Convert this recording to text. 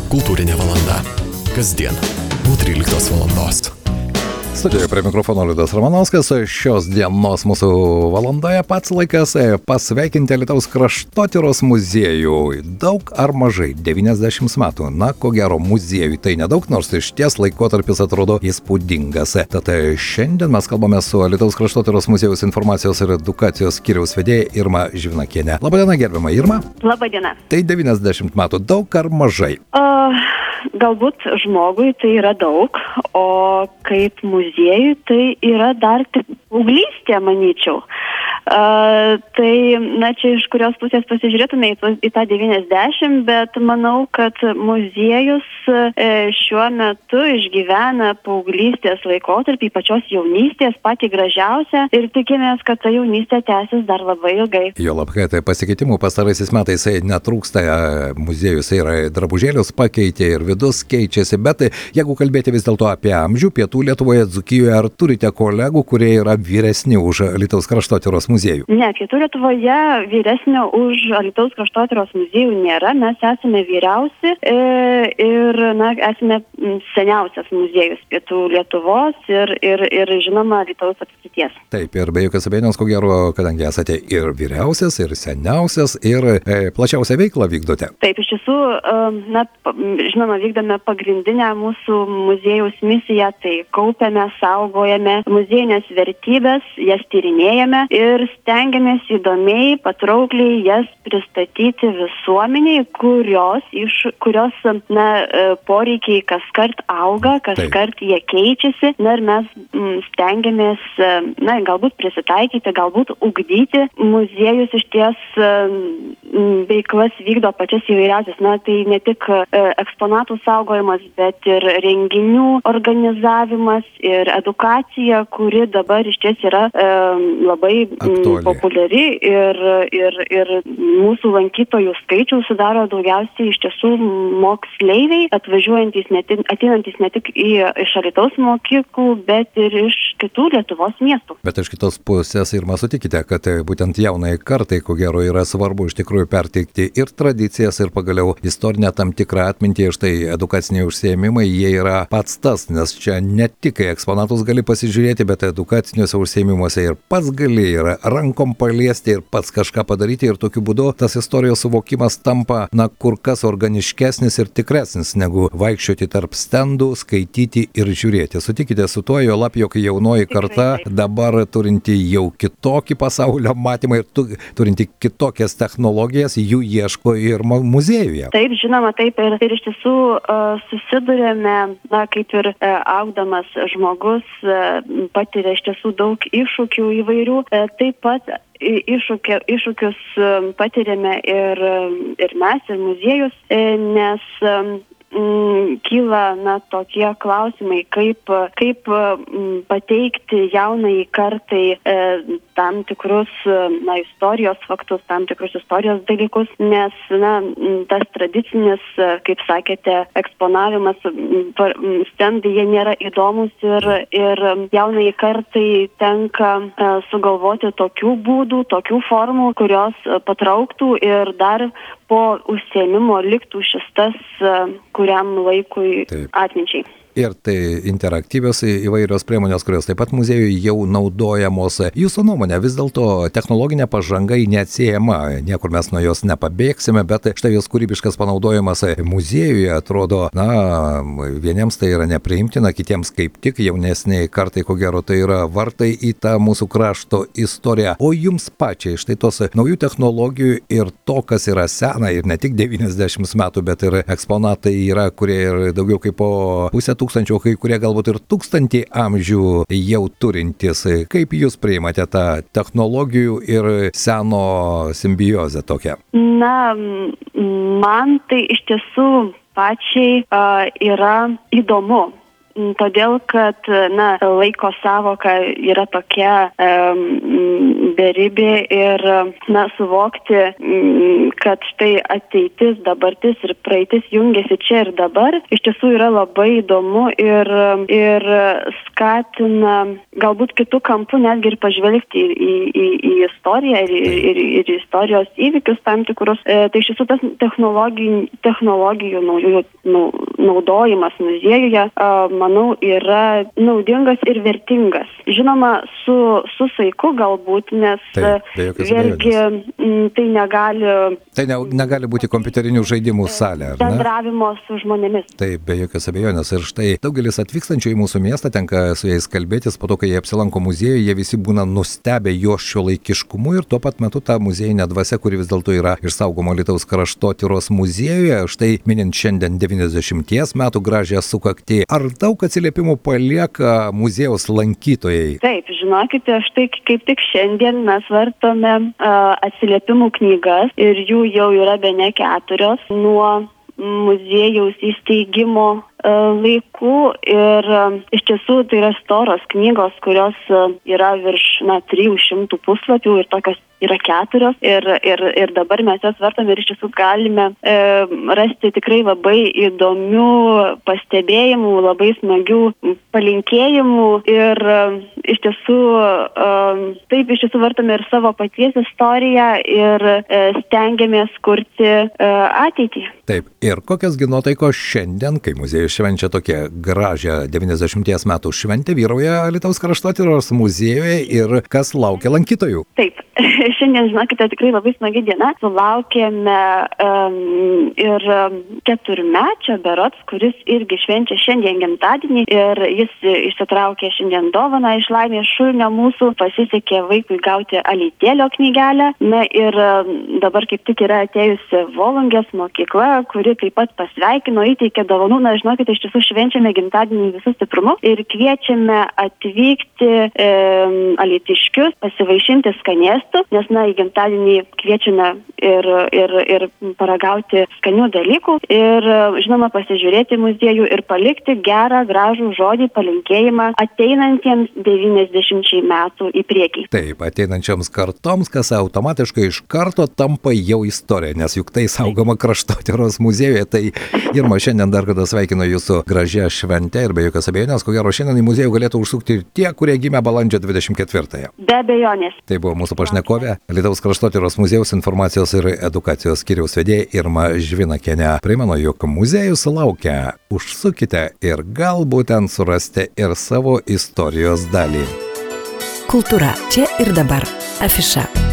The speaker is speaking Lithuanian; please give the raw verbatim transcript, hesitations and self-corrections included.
Kultūrinė valanda. Kasdien po tryliktos valandos. Studijoje prie mikrofono Liudas Ramanauskas. Šios dienos mūsų valandoje pats laikas pasveikinti Alytaus kraštotyros muziejų. Daug ar mažai? devyniasdešimt metų. Na, ko gero, muziejui tai nedaug, nors iš ties laikotarpis atrodo įspūdingas. Tad šiandien mes kalbame su Alytaus kraštotyros muziejaus informacijos ir edukacijos skyriaus vedėja Irma Živnakienė. Labadiena, gerbiama Irma. Labadiena. Tai devyniasdešimt metų. Daug ar mažai? Uh, galbūt žmogui tai yra daug, o kaip muziejui tai yra dar tik paauglystė, manyčiau. Uh, tai, na, čia iš kurios pusės pasižiūrėtume į, į tą devyniasdešimt, bet manau, kad muziejus e, šiuo metu išgyvena paauglystės laikotarpį, pačios jaunystės, patį gražiausią ir tikimės, kad ta jaunystė tęsis dar labai ilgai. Jo labkai, tai pasikeitimų pastaraisiais metais netrūksta, muziejus yra drabužėlius pakeitė ir vidus keičiasi, bet jeigu kalbėti vis dėlto apie amžių, pietų Lietuvoje, Dzūkijoje, ar turite kolegų, kurie yra vyresni už Alytaus kraštotyros muziejų? Ne, pietų Lietuvoje vyresnio už Alytaus kraštotyros muziejų nėra, mes esame vyriausi e, ir na, esame seniausias muziejus pietų Lietuvos ir, ir, ir žinoma Alytaus apskrities. Taip, ir be jokios abejonės, ko gero, kadangi esate ir vyriausias, ir seniausias, ir e, plačiausią veiklą vykdote. Taip, iš tiesų, na, žinoma, vykdome pagrindinę mūsų muziejaus misiją, tai kaupiame, saugojame muziejinės vertybės, jas tyrinėjame ir stengiamės įdomiai, patraukliai jas pristatyti visuomeniai, kurios, iš, kurios na, poreikiai kaskart auga, kaskart jie keičiasi, na ir mes m, stengiamės, na, galbūt prisitaikyti, galbūt ugdyti. Muziejus iš ties m, veiklas vykdo pačias įvairiausias, na, tai ne tik e, eksponatų saugojimas, bet ir renginių organizavimas ir edukacija, kuri dabar iš ties yra e, labai m, populiari ir, ir, ir mūsų lankytojų skaičių sudaro daugiausiai iš tiesų moksleiviai, atvažiuojantys, ne tik, ateinantys ne tik į, iš Alytaus mokyklų, bet ir iš kitų Lietuvos miestų. Bet iš kitos pusės ir mes sutikite, kad būtent jaunai kartai, ko gero, yra svarbu iš tikrųjų perteikti ir tradicijas, ir pagaliau istorinę tam tikrą atmintį, ir štai edukaciniai užsiėmimai, jie yra pats tas, nes čia ne tik eksponatus gali pasižiūrėti, bet edukaciniuose užsiėmimuose ir pats gali ir rankom paliesti ir pats kažką padaryti ir tokiu būdu tas istorijos suvokimas tampa, na, kur kas organiškesnis ir tikresnis, negu vaikščioti tarp stendų, skaityti ir žiūrėti. Sutikite su tuo, jo lab, jog jaunoji karta dabar turinti jau kitokį pasaulio matymą ir tu, turinti kitokias technologijas, jų ieško ir muziejuje. Taip, žinoma, taip ir, ir iš tiesų uh, susidurėme, na, kaip ir uh, augdamas žmogus uh, patiria iš tiesų daug iššūkių įvairių, uh, taip pat Iššūkė, iššūkius patiriame ir, ir mes, ir muziejus, nes m, kyla na, tokie klausimai, kaip, kaip m, pateikti jaunai kartai e, tam tikrus na, istorijos faktus, tam tikrus istorijos dalykus, nes na, tas tradicinis, kaip sakėte, eksponavimas, stendai, jie nėra įdomus ir, ir jaunai kartai tenka e, sugalvoti tokių būdų, tokių formų, kurios patrauktų ir dar po užsiėmimo liktų šis tas kuriam laikui Taip. atminčiai. Ir tai interaktyvios įvairios priemonės, kurios taip pat muziejuje jau naudojamos. Jūsų nuomonė, vis dėlto technologinė pažanga neatsiejama, niekur mes nuo jos nepabėgsime, bet štai jos kūrybiškas panaudojimas muziejuje atrodo, na, vieniems tai yra nepriimtina, kitiems kaip tik, jaunesniai kartai, ko gero, tai yra vartai į tą mūsų krašto istoriją. O jums pačiai, štai tos naujų technologijų ir to, kas yra sena ir ne tik devyniasdešimt metų, bet ir eksponatai yra, kurie ir daugiau kaip po pusę tūkstančio, kai kurie galbūt ir tūkstantį amžių jau turintys. Kaip jūs priimate tą technologijų ir seno simbiozę tokią? Na, man tai iš tiesų pačiai uh, yra įdomu. todėl, kad na, laiko savoka yra tokia um, beribė ir na, suvokti, um, kad štai ateitis, dabartis ir praeitis jungiasi čia ir dabar, iš tiesų yra labai įdomu ir, ir skatina galbūt kitų kampų netgi ir pažvelgti į, į, į istoriją ir, ir, ir istorijos įvykius tam tikrus. E, tai iš tiesų tas technologijų, technologijų naujų, nau, naudojimas muziejuje, a, manau, yra naudingas ir vertingas. Žinoma, su, su saiku galbūt, nes Taip, vėlgi m, tai negali... Tai ne, negali būti kompiuterinių žaidimų salė, ar ne? Bendravimo su žmonėmis. Taip, be jokios abejonės. Ir štai daugelis atvykstančių į mūsų miestą, tenka su jais kalbėtis, po to, kai jie apsilanko muziejuje, jie visi būna nustebę jo šiuolaikiškumu ir tuo pat metu ta muziejinė dvasia, kuri vis dėlto yra išsaugoma Alytaus kraštotyros muziejuje, štai minint šiandien devyniasdešimties metų gražią sukaktį. Ar daug atsiliepimų palieka muziejaus lankytojai? Taip, žinokite, štai kaip tik šiandien mes vartome uh, atsiliepimų knygas ir jų jau yra bene keturios nuo muziejaus įsteigimo laikų ir iš tiesų tai yra storos knygos, kurios yra virš na, trijų šimtų puslapių ir tokios yra keturios ir, ir, ir dabar mes jas vartame ir iš tiesų galime e, rasti tikrai labai įdomių pastebėjimų, labai smagių palinkėjimų ir e, iš tiesų e, taip iš tiesų vartame ir savo paties istoriją ir e, stengiamės kurti e, ateitį. Taip, ir kokios gi nuotaikos šiandien, kai muziejus švenčia tokią gražią devyniasdešimties metų šventę, vyrauja Alytaus kraštotyros muziejuje ir kas laukia lankytojų? Taip, šiandien, žinokite, tikrai labai smagi diena. Sulaukėme um, ir keturmečio berods, kuris irgi švenčia šiandien gimtadienį ir jis išsitraukė šiandien dovaną iš Laimės šulinio mūsų, pasisekė vaikui gauti alytėlio knygelę. Na ir dabar kaip tik yra atėjusi Volungės mokykla, kuri taip pat pasveikino, įteikė dovanų. Na, žinokite, iš tiesų švenčiame gimtadienį visų stiprumu ir kviečiame atvykti e, alytiškius, pasivaišinti skanėstų, nes, na, į gimtadienį kviečiame ir, ir, ir paragauti skanių dalykų ir, žinoma, pasižiūrėti muziejų ir palikti gerą, gražų žodį, palinkėjimą ateinantiems devyniasdešimčiai metų į priekį. Taip, ateinančioms kartoms, kas automatiškai iš karto tampa jau istorija, nes juk tai saugoma kraštotyros muziejuje. Tai Irma, šiandien dar kada sveikinu jūsų gražią šventę ir be jokios abejonės, ko gero šiandien į muziejų galėtų užsukti ir tie, kurie gimė balandžio dvidešimt ketvirtąją. Be abejonės. Tai buvo mūsų pašnekovė, Alytaus kraštotyros muziejaus informacijos ir edukacijos skyriaus vedėja Irma Žvinakienė. Primenu, jog muziejus laukia. Užsukite ir galbūt ten surasti ir savo istorijos dalį. Kultūra čia ir dabar. Afiša.